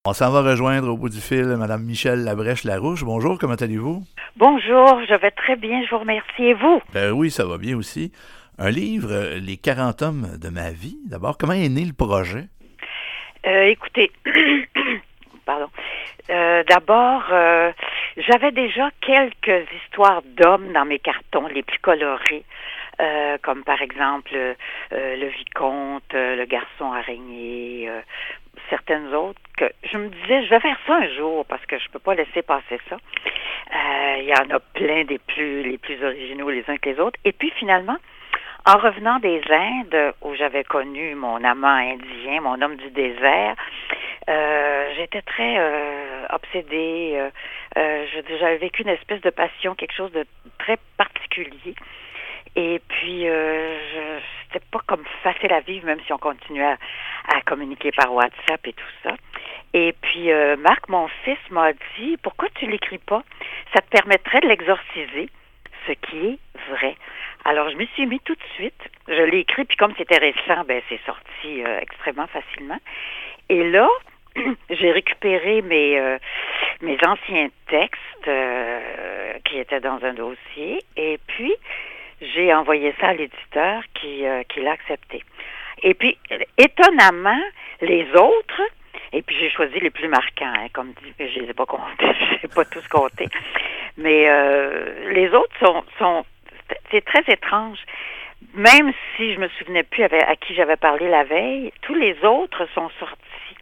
On s'en va rejoindre au bout du fil Mme Michèle Labrèche-Larouche. Bonjour, comment allez-vous? Bonjour, je vais très bien, je vous remercie. Et vous? Ben oui, ça va bien aussi. Un livre, Les 40 hommes de ma vie. D'abord, comment est né le projet? Écoutez, pardon. D'abord, j'avais déjà quelques histoires d'hommes dans mes cartons, les plus colorés, comme par exemple le vicomte, le garçon araignée, certaines autres que je me disais, je vais faire ça un jour parce que je peux pas laisser passer ça. Il y en a plein les plus originaux les uns que les autres. Et puis finalement, en revenant des Indes, où j'avais connu mon amant indien, mon homme du désert, j'étais très obsédée. J'avais vécu une espèce de passion, quelque chose de très particulier. Et puis, c'était pas comme facile à vivre, même si on continuait à communiquer par WhatsApp et tout ça. Et puis, Marc, mon fils, m'a dit, pourquoi tu l'écris pas? Ça te permettrait de l'exorciser, ce qui est vrai. Alors, je m'y suis mis tout de suite. Je l'ai écrit, puis comme c'était récent, ben c'est sorti extrêmement facilement. Et là, j'ai récupéré mes anciens textes qui étaient dans un dossier, et puis j'ai envoyé ça à l'éditeur qui l'a accepté. Et puis, étonnamment, les autres, et puis j'ai choisi les plus marquants, hein, comme dit, je les ai pas comptés, je les ai pas tous comptés, mais les autres c'est très étrange. Même si je me souvenais plus à qui j'avais parlé la veille, tous les autres sont sortis.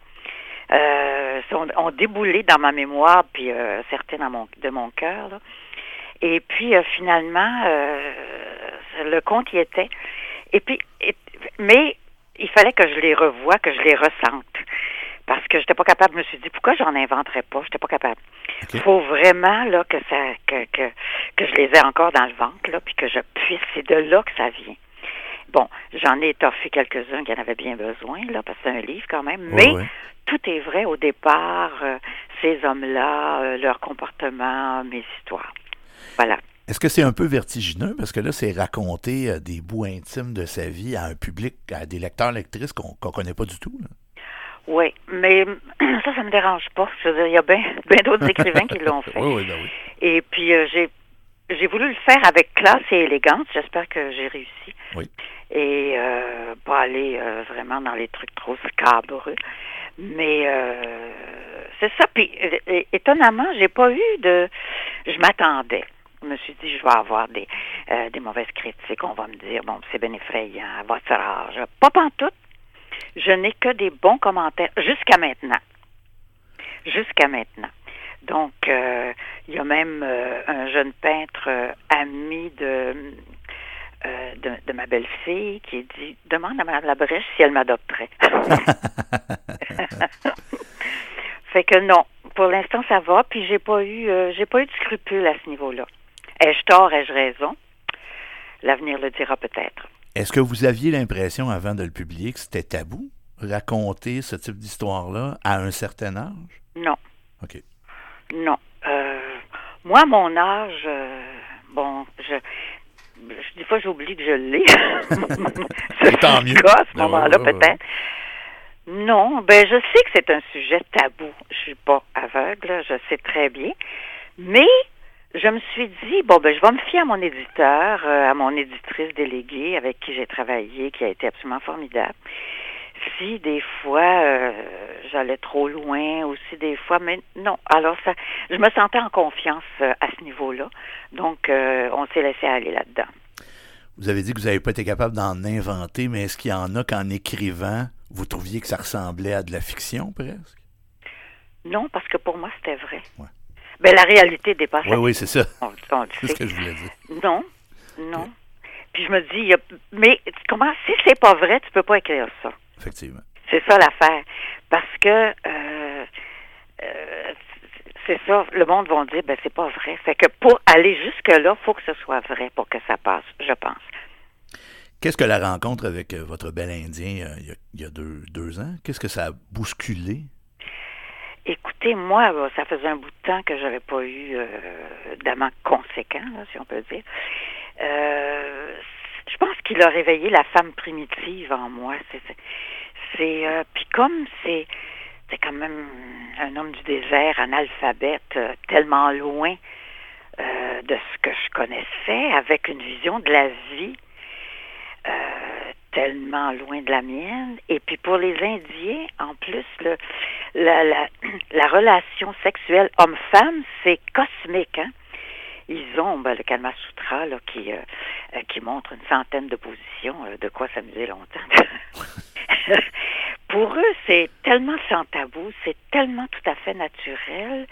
Ont déboulé dans ma mémoire, puis certains de mon cœur. Là. Et puis finalement, le compte y était. Et puis, mais il fallait que je les revoie, que je les ressente. Parce que j'étais pas capable, je me suis dit, pourquoi j'en inventerais pas? J'étais pas capable. Il faut vraiment là que je les ai encore dans le ventre, là, puis que je puisse, c'est de là que ça vient. Bon, j'en ai étoffé quelques-uns qui en avaient bien besoin, là, parce que c'est un livre quand même, mais tout est vrai au départ, ces hommes-là, leur comportement, mes histoires. Voilà. Est-ce que c'est un peu vertigineux? Parce que là, c'est raconter des bouts intimes de sa vie à un public, à des lecteurs, lectrices qu'on connaît pas du tout, là. Oui, mais ça me dérange pas. Je veux dire, il y a bien d'autres écrivains qui l'ont fait. Oui, ben oui. Et puis, j'ai voulu le faire avec classe et élégance. J'espère que j'ai réussi. Oui. Et pas aller vraiment dans les trucs trop scabreux. Mais c'est ça. Puis, étonnamment, j'ai pas eu de... Je m'attendais. Je me suis dit, je vais avoir des mauvaises critiques. On va me dire, bon, c'est bien effrayant, à votre âge. Pas pantoute. Je n'ai que des bons commentaires jusqu'à maintenant. Jusqu'à maintenant. Donc, il y a même un jeune peintre ami de ma belle-fille qui dit « Demande à Mme Labrèche si elle m'adopterait. » Fait que non, pour l'instant, ça va, puis j'ai pas eu de scrupules à ce niveau-là. Ai-je tort, ai-je raison? L'avenir le dira peut-être. Est-ce que vous aviez l'impression, avant de le publier, que c'était tabou, raconter ce type d'histoire-là à un certain âge? Non. OK. Non. Moi, à mon âge, des fois, j'oublie que je l'ai. C'est tant mieux. À ce moment-là, peut-être. Non, je sais que c'est un sujet tabou. Je suis pas aveugle, je sais très bien. Mais je me suis dit, je vais me fier à mon éditeur, à mon éditrice déléguée avec qui j'ai travaillé, qui a été absolument formidable. Si des fois j'allais trop loin, aussi des fois, mais non. Alors je me sentais en confiance à ce niveau-là. Donc, on s'est laissé aller là-dedans. Vous avez dit que vous n'avez pas été capable d'en inventer, mais est-ce qu'il y en a qu'en écrivant, vous trouviez que ça ressemblait à de la fiction, presque? Non, parce que pour moi, c'était vrai. Ouais. La réalité dépasse. Oui, c'est ça. C'est ce que je voulais dire. Non. Okay. Puis je me dis, mais comment, si c'est pas vrai, tu peux pas écrire ça. Effectivement. C'est ça l'affaire. Parce que c'est ça, le monde va dire, c'est pas vrai. Fait que pour aller jusque-là, il faut que ce soit vrai pour que ça passe, je pense. Qu'est-ce que la rencontre avec votre bel Indien il y a deux ans, qu'est-ce que ça a bousculé? Écoutez, moi, ça faisait un bout de temps que j'avais pas eu d'amant conséquent, là, si on peut dire. Je pense qu'il a réveillé la femme primitive en moi. Puis comme c'est c'est quand même un homme du désert, analphabète, tellement loin de ce que je connaissais, avec une vision de la vie tellement loin de la mienne. Et puis pour les Indiens, en plus, la relation sexuelle homme-femme, c'est cosmique, hein? Ils ont le Kama Sutra là, qui montre une centaine de positions, de quoi s'amuser longtemps. Pour eux, c'est tellement sans tabou, c'est tellement tout à fait naturel.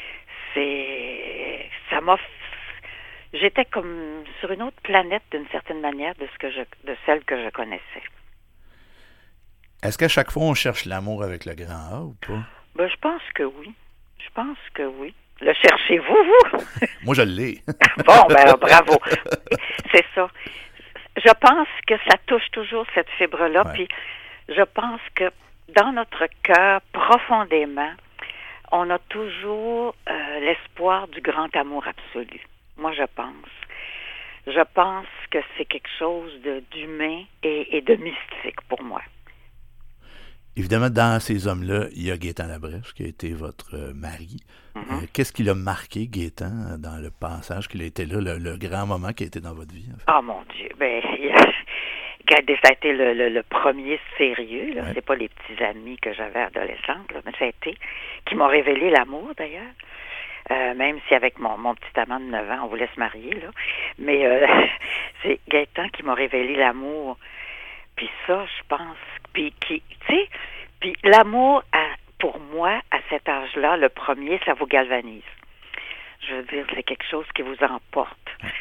J'étais comme sur une autre planète d'une certaine manière de celle que je connaissais. Est-ce qu'à chaque fois on cherche l'amour avec le grand A ou pas? Je pense que oui. Je pense que oui. Le cherchez-vous, vous? Moi, je l'ai. Bon, bravo. C'est ça. Je pense que ça touche toujours cette fibre-là, puis je pense que dans notre cœur, profondément, on a toujours l'espoir du grand amour absolu. Moi, je pense. Je pense que c'est quelque chose d'humain et de mystique pour moi. Évidemment, dans ces hommes-là, il y a Gaétan Labrèche, qui a été votre mari. Mm-hmm. Qu'est-ce qui l'a marqué, Gaétan, dans le passage qu'il a été là, le grand moment qui a été dans votre vie? En fait? Oh mon Dieu! Ça a été le premier sérieux. Là. Ouais. C'est pas les petits amis que j'avais adolescente, là, mais ça a été qui m'ont révélé l'amour, d'ailleurs. Même si avec mon petit amant de 9 ans, on voulait se marier, là. Mais c'est Gaétan qui m'a révélé l'amour. Puis ça, je pense... Puis l'amour, pour moi, à cet âge-là, le premier, ça vous galvanise. Je veux dire, c'est quelque chose qui vous emporte.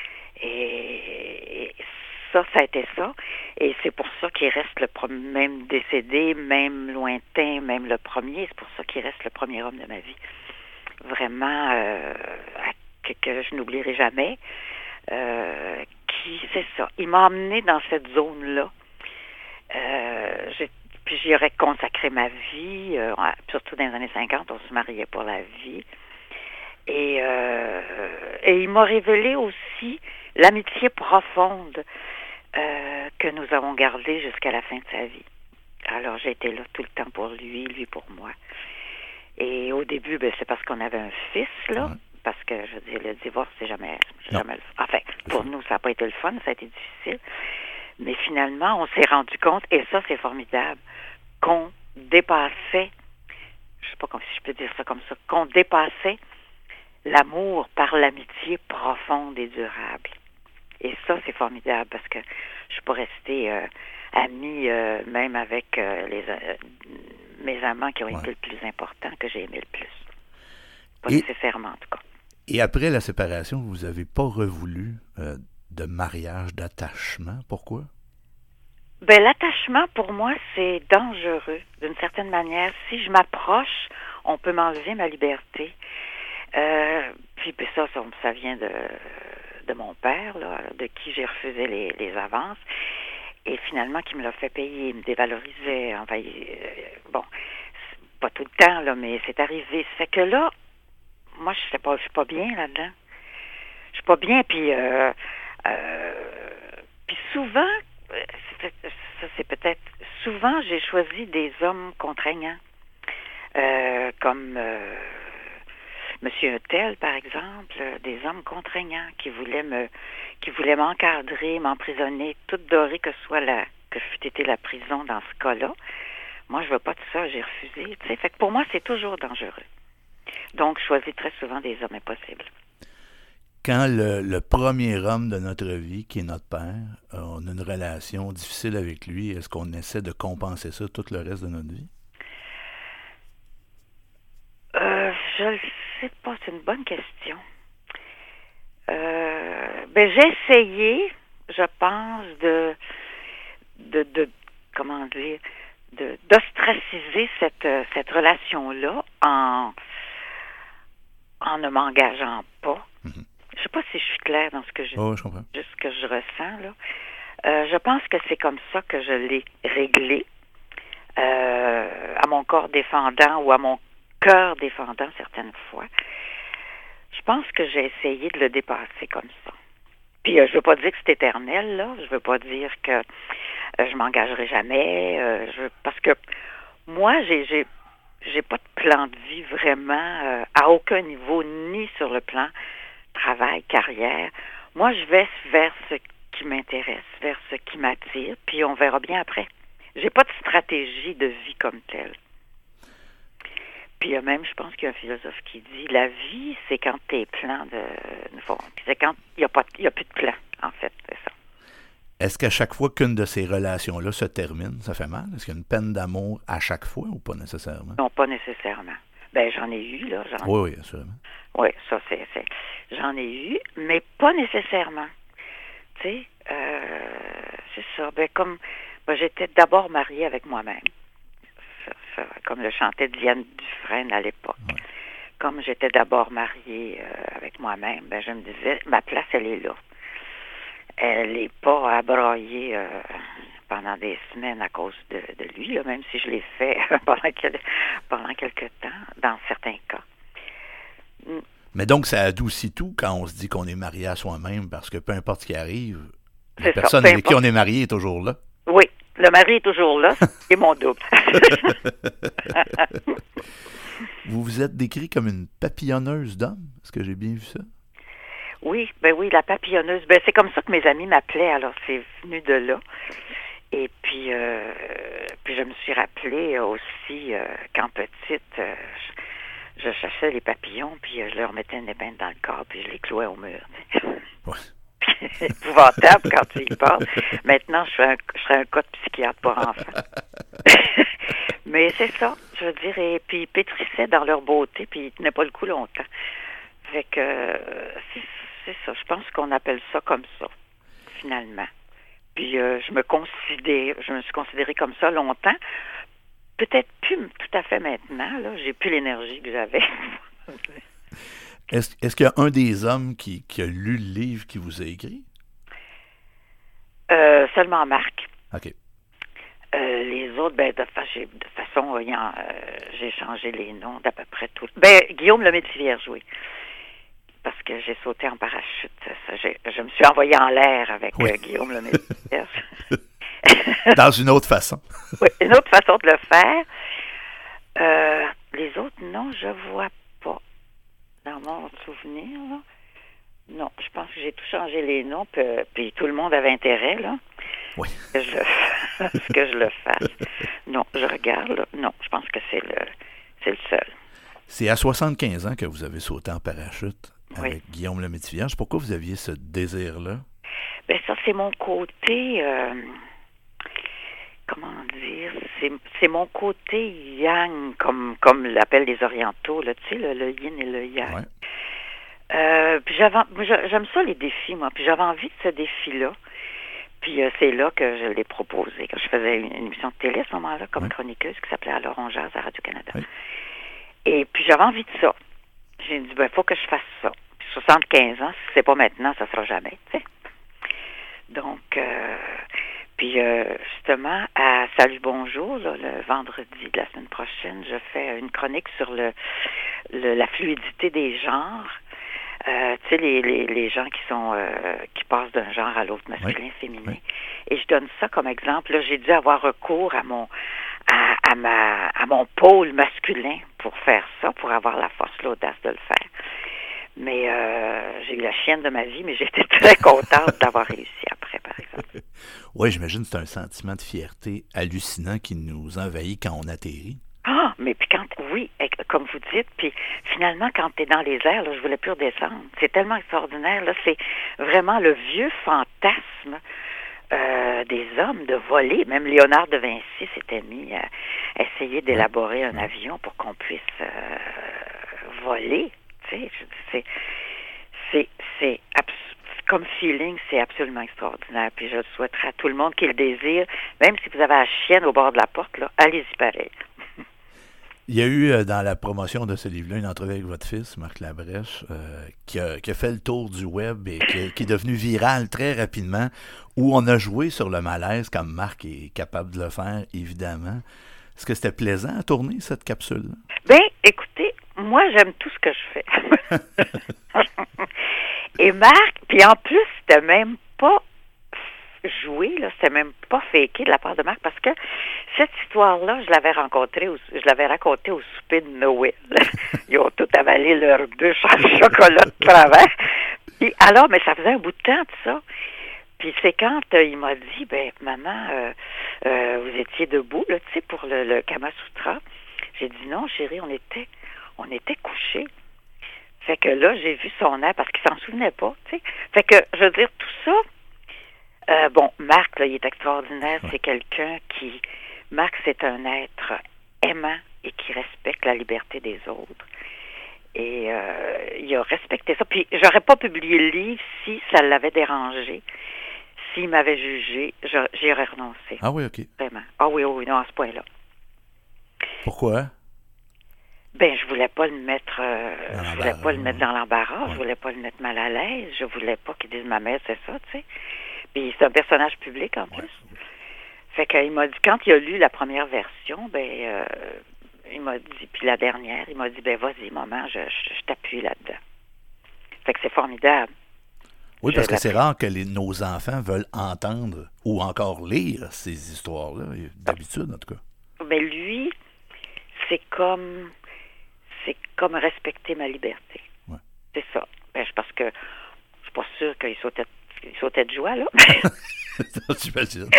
Et ça a été ça. Et c'est pour ça qu'il reste même décédé, même lointain, même le premier. C'est pour ça qu'il reste le premier homme de ma vie. Vraiment, que je n'oublierai jamais. C'est ça. Il m'a emmené dans cette zone-là. Puis j'y aurais consacré ma vie, surtout dans les années 50, on se mariait pour la vie. Et il m'a révélé aussi l'amitié profonde que nous avons gardée jusqu'à la fin de sa vie. Alors j'ai été là tout le temps pour lui pour moi. Et au début, c'est parce qu'on avait un fils, là, parce que, je veux dire, le divorce, c'est jamais le fun. Enfin, pour nous, ça n'a pas été le fun, ça a été difficile. Mais finalement, on s'est rendu compte, et ça, c'est formidable, qu'on dépassait, je sais pas si je peux dire ça comme ça, qu'on dépassait l'amour par l'amitié profonde et durable. Et ça, c'est formidable, parce que je peux rester amie même avec mes amants qui ont été le plus importants, que j'ai aimé le plus. Pas nécessairement, en tout cas. Et après la séparation, vous n'avez pas revoulu de mariage, d'attachement. Pourquoi? L'attachement, pour moi, c'est dangereux, d'une certaine manière. Si je m'approche, on peut m'enlever ma liberté. Puis ça vient de mon père, là, de qui j'ai refusé les avances, et finalement, qui me l'a fait payer, il me dévalorisait. Enfin, pas tout le temps, là, mais c'est arrivé. Ça fait que là, moi, je suis pas bien là-dedans. Je suis pas bien, puis souvent, souvent, j'ai choisi des hommes contraignants, comme Monsieur Untel, par exemple, des hommes contraignants qui voulaient m'encadrer, m'emprisonner, toute dorée que fût été la prison dans ce cas-là. Moi, je veux pas de ça, j'ai refusé. Tu sais, fait que pour moi, c'est toujours dangereux. Donc, je choisis très souvent des hommes impossibles. Quand le premier homme de notre vie, qui est notre père, on a une relation difficile avec lui, est-ce qu'on essaie de compenser ça tout le reste de notre vie? Je ne sais pas, c'est une bonne question. J'ai essayé, je pense, d'ostraciser cette relation-là en ne m'engageant pas. Mm-hmm. Je sais pas si je suis claire dans ce que je ressens, là. Je pense que c'est comme ça que je l'ai réglé à mon corps défendant ou à mon cœur défendant certaines fois. Je pense que j'ai essayé de le dépasser comme ça. Puis je veux pas dire que c'est éternel, là. Je veux pas dire que je m'engagerai jamais. Parce que moi, j'ai j'ai pas de plan de vie vraiment à aucun niveau, ni sur le plan travail, carrière. Moi, je vais vers ce qui m'intéresse, vers ce qui m'attire, puis on verra bien après. J'ai pas de stratégie de vie comme telle. Puis même, je pense qu'il y a un philosophe qui dit, la vie, c'est quand t'es plein de... c'est quand il y a plus de plan, en fait, c'est ça. Est-ce qu'à chaque fois qu'une de ces relations-là se termine, ça fait mal? Est-ce qu'il y a une peine d'amour à chaque fois ou pas nécessairement? Non, pas nécessairement. Ben, j'en ai eu, là. Oui, assurément. Oui, ça, c'est... J'en ai eu, mais pas nécessairement. Tu sais, c'est ça. Ben, comme... Ben, j'étais d'abord mariée avec moi-même. Ça, comme le chantait Diane Dufresne à l'époque. Ouais. Comme j'étais d'abord mariée avec moi-même, ben, je me disais, ma place, elle est là. Elle n'est pas à broyer pendant des semaines à cause de lui, là, même si je l'ai fait pendant quelques temps, dans certains cas. Mais donc, ça adoucit tout quand on se dit qu'on est marié à soi-même, parce que peu importe ce qui arrive, la personne avec qui on est marié est toujours là. Oui, le mari est toujours là, c'est mon double. Vous vous êtes décrit comme une papillonneuse d'hommes, est-ce que j'ai bien vu ça? Oui, ben oui, la papillonneuse. Ben c'est comme ça que mes amis m'appelaient, alors c'est venu de là. Et puis je me suis rappelé aussi qu'en petite, je chassais les papillons, puis je leur mettais une épingle dans le corps, puis je les clouais au mur. Ouais. Épouvantable quand tu y parles. Maintenant, je serais un cas de psychiatre pour enfants. Mais c'est ça, je veux dire, et puis ils pétrissaient dans leur beauté, puis ils tenaient pas le coup longtemps. Fait que c'est ça, je pense qu'on appelle ça comme ça, finalement. Puis je me suis considérée comme ça longtemps. Peut-être plus tout à fait maintenant, là, j'ai plus l'énergie que j'avais. Est-ce qu'il y a un des hommes qui a lu le livre qui vous a écrit? Seulement Marc. OK. Les autres, ben de façon, j'ai changé les noms d'à peu près tout. Ben, Guillaume Lemaitre-Vierge, oui. Parce que j'ai sauté en parachute. Je me suis envoyée en l'air avec Guillaume Lemaitre-Vierge. Dans une autre façon. Oui, une autre façon de le faire. Les autres, non, je vois pas. Dans mon souvenir, là. Non, je pense que j'ai tout changé les noms, puis tout le monde avait intérêt, là. Oui. Que je le fasse. Non, je regarde, là. Non, je pense que c'est le seul. C'est à 75 ans que vous avez sauté en parachute avec Guillaume Lemaitre-Vierge. Pourquoi vous aviez ce désir-là? Bien, ça, c'est mon côté... comment dire? C'est mon côté yang, comme l'appellent les orientaux, là, tu sais, le yin et le yang. Ouais. Puis j'aime ça, les défis, moi. Puis j'avais envie de ce défi-là. Puis c'est là que je l'ai proposé. Quand je faisais une émission de télé à ce moment-là, comme chroniqueuse, qui s'appelait Alors on jase à Radio-Canada. Oui. Et puis j'avais envie de ça. J'ai dit, il faut que je fasse ça. Puis 75 ans, si c'est pas maintenant, ça sera jamais, tu sais. Donc, puis justement, à Salut Bonjour, là, le vendredi de la semaine prochaine, je fais une chronique sur la fluidité des genres. Tu sais, les gens qui passent d'un genre à l'autre, masculin, féminin. Oui. Et je donne ça comme exemple. Là, j'ai dû avoir recours à mon pôle masculin pour faire ça, pour avoir la force, l'audace de le faire. Mais j'ai eu la chienne de ma vie, mais j'étais très contente d'avoir réussi après, par exemple. Oui, j'imagine que c'est un sentiment de fierté hallucinant qui nous envahit quand on atterrit. Ah, mais puis comme vous dites, puis finalement, quand tu es dans les airs, là, je voulais plus redescendre. C'est tellement extraordinaire, là, c'est vraiment le vieux fantasme des hommes de voler. Même Léonard de Vinci s'était mis à essayer d'élaborer un avion pour qu'on puisse voler. Tu sais, c'est comme feeling, c'est absolument extraordinaire. Puis je le souhaiterais à tout le monde qui le désire, même si vous avez la chienne au bord de la porte, là, allez-y pareil. Il y a eu dans la promotion de ce livre-là une entrevue avec votre fils, Marc Labrèche, qui a fait le tour du web et qui est devenu viral très rapidement, où on a joué sur le malaise comme Marc est capable de le faire, évidemment. Est-ce que c'était plaisant à tourner, cette capsule-là? Bien, écoutez, moi, j'aime tout ce que je fais. Et Marc, puis en plus, c'était même pas avoué, là, c'était même pas faké de la part de Marc, parce que cette histoire-là, je l'avais racontée au souper de Noël. Ils ont tout avalé leur bûche en chocolat de travers. Puis, alors, mais ça faisait un bout de temps de ça. Puis c'est quand il m'a dit, ben maman, vous étiez debout, là, tu sais, pour le Kama Sutra. J'ai dit non, chérie, on était couchés. Fait que là, j'ai vu son air parce qu'il s'en souvenait pas, tu sais. Fait que, je veux dire, tout ça, bon, Marc, là, il est extraordinaire. C'est quelqu'un qui... Marc, c'est un être aimant et qui respecte la liberté des autres. Et il a respecté ça. Puis, j'aurais pas publié le livre si ça l'avait dérangé. S'il m'avait jugé, j'y aurais renoncé. Ah oui, OK. Vraiment. Ah oui, non, à ce point-là. Pourquoi? Ben, je voulais pas le mettre, dans l'embarras. Ouais. Je voulais pas le mettre mal à l'aise. Je voulais pas qu'il dise ma mère, c'est ça, tu sais. Puis c'est un personnage public en plus. Fait qu'il m'a dit, quand il a lu la première version, ben, il m'a dit, puis la dernière, il m'a dit, ben vas-y, maman, je t'appuie là-dedans. Fait que c'est formidable. Oui, parce que c'est rare que nos enfants veulent entendre ou encore lire ces histoires-là, d'habitude en tout cas. Mais lui, c'est comme respecter ma liberté. Ouais. C'est ça. Ben, parce que je suis pas sûre qu'il sautait de joie, là. J'imagine.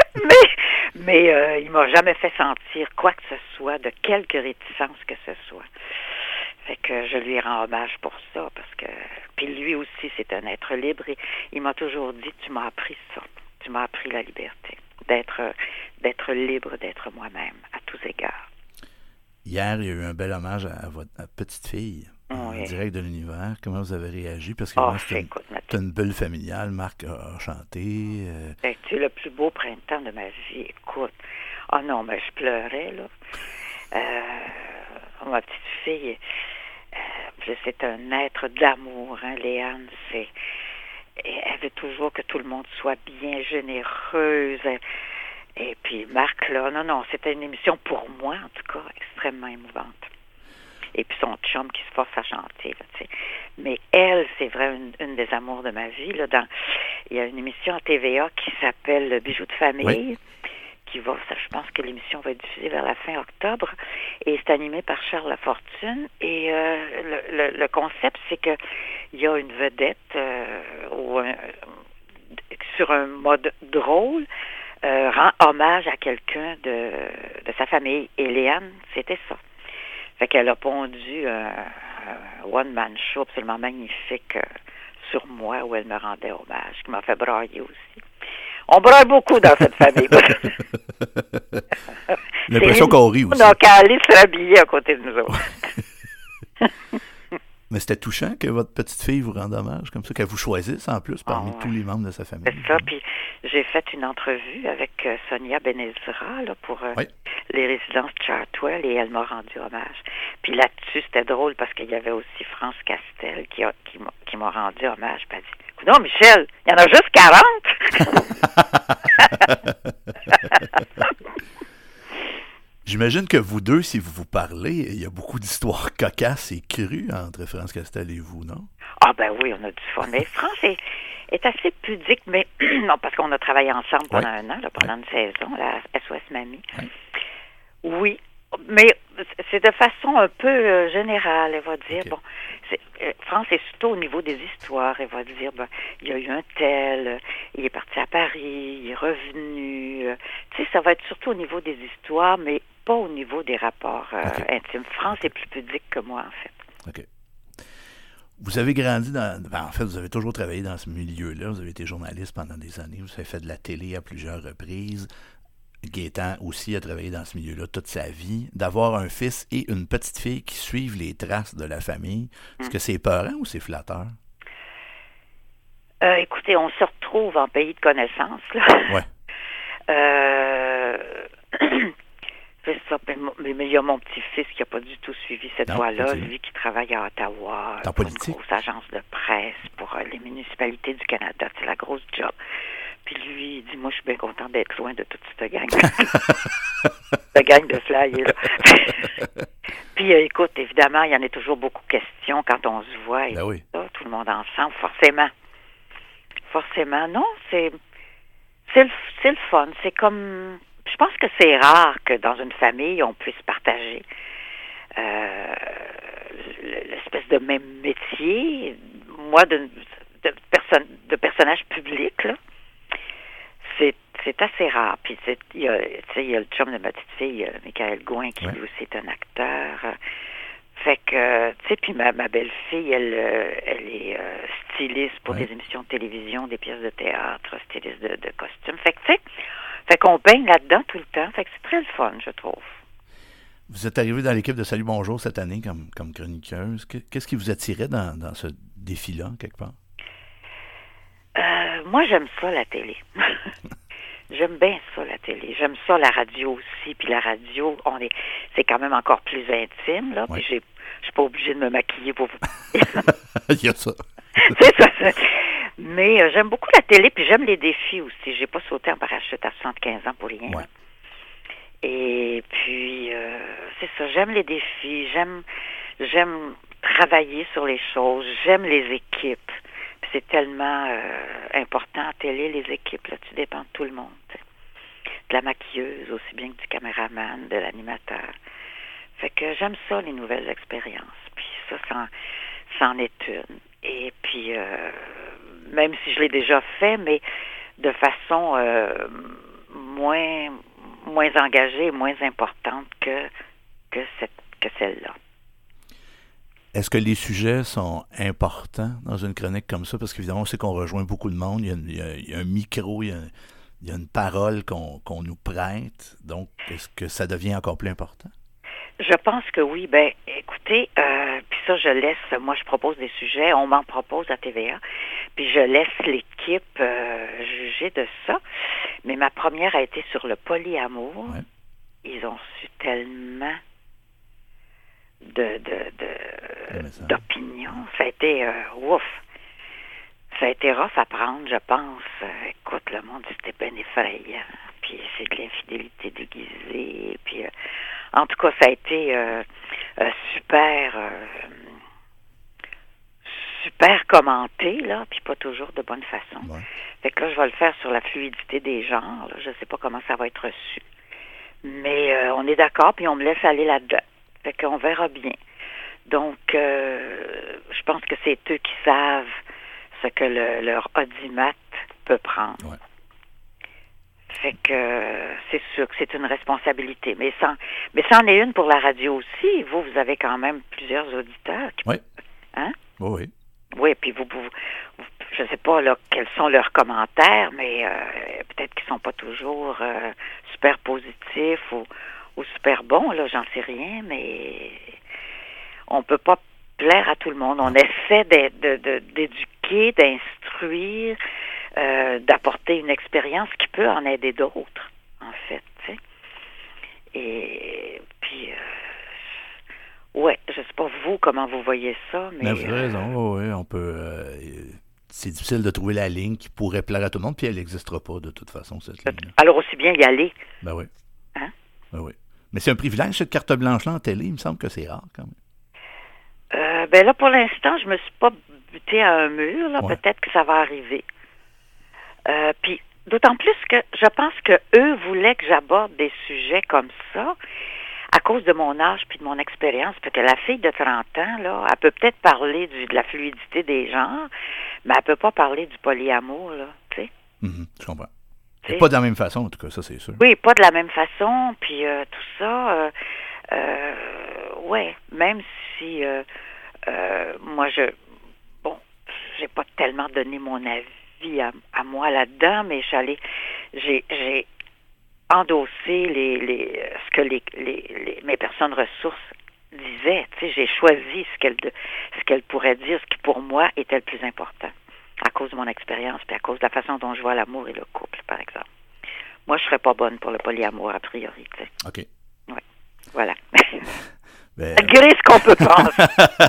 Mais il m'a jamais fait sentir quoi que ce soit, de quelque réticence que ce soit. Fait que je lui rends hommage pour ça, parce que... Puis lui aussi, c'est un être libre, et il m'a toujours dit, tu m'as appris ça. Tu m'as appris la liberté. D'être libre, d'être moi-même, à tous égards. Hier, il y a eu un bel hommage à votre petite-fille, en direct de l'univers. Comment vous avez réagi? Parce que c'est une bulle familiale. Marc a chanté. C'est le plus beau printemps de ma vie. Écoute. Oh non, mais je pleurais, là. Ma petite-fille, c'est un être d'amour, hein, Léane. Elle veut toujours que tout le monde soit bien, généreuse. Et puis Marc, là, non, c'était une émission pour moi, en tout cas, extrêmement émouvante. Et puis son chum qui se force à chanter, là, tu sais. Mais elle, c'est vrai, une des amours de ma vie, là. Il y a une émission à TVA qui s'appelle Bijoux de famille, qui va, je pense que l'émission va être diffusée vers la fin octobre, et c'est animé par Charles Lafortune. Et le concept, c'est que il y a une vedette sur un mode drôle, rend hommage à quelqu'un de sa famille. Et Léane, c'était ça. Fait qu'elle a pondu un one-man show absolument magnifique sur moi, où elle me rendait hommage, qui m'a fait brailler aussi. On braille beaucoup dans cette famille. L'impression qu'on rit aussi. Donc, Alice se rhabiller à côté de nous autres. Mais c'était touchant que votre petite-fille vous rende hommage, comme ça, qu'elle vous choisisse en plus parmi tous les membres de sa famille. C'est ça, puis j'ai fait une entrevue avec Sonia Benezra là, pour les résidences Chartwell, et elle m'a rendu hommage. Puis là-dessus, c'était drôle parce qu'il y avait aussi France Castel qui m'a rendu hommage. Puis elle dit, non, Michel, il y en a juste 40! J'imagine que vous deux, si vous vous parlez, il y a beaucoup d'histoires cocasses et crues entre France Castel et vous, non? Ah ben oui, on a du fun. Mais France est assez pudique, mais non, parce qu'on a travaillé ensemble pendant un an, là, pendant une saison, la SOS Mamie. Oui, mais c'est de façon un peu générale, elle va dire. Bon, France est surtout au niveau des histoires. Elle va dire, il y a eu un tel, il est parti à Paris, il est revenu. Tu sais, ça va être surtout au niveau des histoires, mais pas au niveau des rapports intimes. France est plus pudique que moi, en fait. OK. Vous avez grandi en fait, vous avez toujours travaillé dans ce milieu-là. Vous avez été journaliste pendant des années. Vous avez fait de la télé à plusieurs reprises. Gaétan aussi a travaillé dans ce milieu-là toute sa vie. D'avoir un fils et une petite fille qui suivent les traces de la famille, est-ce que c'est peurant ou c'est flatteur? Écoutez, on se retrouve en pays de connaissance, là. Ouais. C'est ça. Mais il y a mon petit-fils qui n'a pas du tout suivi cette voie-là. Lui qui travaille à Ottawa, pour une grosse agence de presse pour les municipalités du Canada. C'est la grosse job. Puis lui, il dit, moi, je suis bien content d'être loin de toute cette gang. Cette gang de flyers, là. Puis, écoute, évidemment, il y en a toujours beaucoup de questions quand on se voit. Et tout le monde ensemble, forcément. Forcément. Non, c'est c'est le fun. C'est comme... Je pense que c'est rare que dans une famille, on puisse partager l'espèce de même métier. Moi, de personnage public, là, c'est assez rare. Puis, il y a le chum de ma petite fille, Michael Gouin, qui lui aussi est un acteur. Fait que, tu sais, puis ma belle-fille, elle est styliste pour des émissions de télévision, des pièces de théâtre, styliste de costumes. Fait que, tu sais, qu'on baigne là-dedans tout le temps. Fait que c'est très le fun, je trouve. Vous êtes arrivé dans l'équipe de Salut Bonjour cette année comme chroniqueuse. Qu'est-ce qui vous attirait dans ce défi-là, quelque part? Moi, j'aime ça, la télé. J'aime bien ça, la télé. J'aime ça, la radio aussi. Puis la radio, c'est quand même encore plus intime, là. Puis je suis pas obligée de me maquiller pour vous. Il y a ça. C'est ça. Mais j'aime beaucoup la télé, puis j'aime les défis aussi. J'ai pas sauté en parachute à 75 ans pour rien. Ouais. Et puis, c'est ça. J'aime les défis. J'aime travailler sur les choses. J'aime les équipes. Puis c'est tellement important à télé, les équipes. Là, tu dépends de tout le monde. T'sais. De la maquilleuse, aussi bien que du caméraman, de l'animateur. Fait que j'aime ça, les nouvelles expériences. Puis ça en est une. Et puis, même si je l'ai déjà fait, mais de façon moins engagée, moins importante que celle-là. Est-ce que les sujets sont importants dans une chronique comme ça? Parce qu'évidemment, on sait qu'on rejoint beaucoup de monde. Il y a un micro, il y a une parole qu'on nous prête. Donc, est-ce que ça devient encore plus important? Je pense que oui. Ben, écoutez, puis ça, moi, je propose des sujets, on m'en propose à TVA, puis je laisse l'équipe juger de ça. Mais ma première a été sur le polyamour. Ouais. Ils ont su tellement d'opinions. Ça a été ouf. Ça a été rough à prendre, je pense. Écoute, le monde, c'était bien effrayant. Puis c'est de l'infidélité déguisée. Puis, en tout cas, ça a été super commenté, là, puis pas toujours de bonne façon. Ouais. Fait que là, je vais le faire sur la fluidité des genres. Là. Je sais pas comment ça va être reçu. Mais on est d'accord, puis on me laisse aller là-dedans. Fait qu'on verra bien. Donc, je pense que c'est eux qui savent ce que leur audimat peut prendre. Ouais. Fait que c'est sûr que c'est une responsabilité. Mais ça en est une pour la radio aussi. Vous avez quand même plusieurs auditeurs. Oui. Hein? Oui. Oui, puis vous je ne sais pas là quels sont leurs commentaires, mais peut-être qu'ils sont pas toujours super positifs ou super bons, là, j'en sais rien, mais on peut pas plaire à tout le monde. On essaie d'éduquer, d'instruire, d'apporter une expérience qui peut en aider d'autres, en fait, tu sais. Et puis, ouais, je sais pas vous comment vous voyez ça, mais... Vous avez raison, oui, on peut... c'est difficile de trouver la ligne qui pourrait plaire à tout le monde, puis elle n'existera pas de toute façon, cette ligne. Alors aussi bien y aller. Ben oui. Hein? Ben oui. Mais c'est un privilège, cette carte blanche-là en télé, il me semble que c'est rare quand même. Ben là, pour l'instant, je me suis pas butée à un mur, là. Ouais. Peut-être que ça va arriver. Puis, d'autant plus que je pense que eux voulaient que j'aborde des sujets comme ça à cause de mon âge puis de mon expérience. Parce que la fille de 30 ans, là, elle peut peut-être parler de la fluidité des genres, mais elle peut pas parler du polyamour, là, tu sais. Je comprends. Et pas de la même façon, en tout cas, ça, c'est sûr. Oui, pas de la même façon, puis tout ça, ouais, même si moi, j'ai pas tellement donné mon avis à moi là-dedans, mais j'ai endossé ce que mes personnes ressources disaient. Tu sais, j'ai choisi ce qu'elles pourraient dire, ce qui pour moi était le plus important, à cause de mon expérience, puis à cause de la façon dont je vois l'amour et le couple, par exemple. Moi, je serais pas bonne pour le polyamour, a priori, tu sais. OK. Oui, voilà. Malgré ce qu'on peut penser.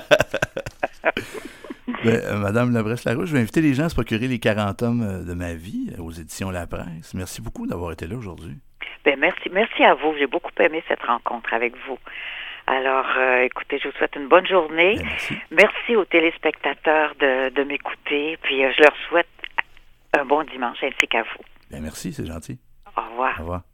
Madame Labresse-Larouche, je vais inviter les gens à se procurer les 40 hommes de ma vie aux éditions La Presse. Merci beaucoup d'avoir été là aujourd'hui. Merci à vous. J'ai beaucoup aimé cette rencontre avec vous. Alors, écoutez, je vous souhaite une bonne journée. Merci aux téléspectateurs de m'écouter. Puis, je leur souhaite un bon dimanche ainsi qu'à vous. Bien, merci, c'est gentil. Au revoir. Au revoir.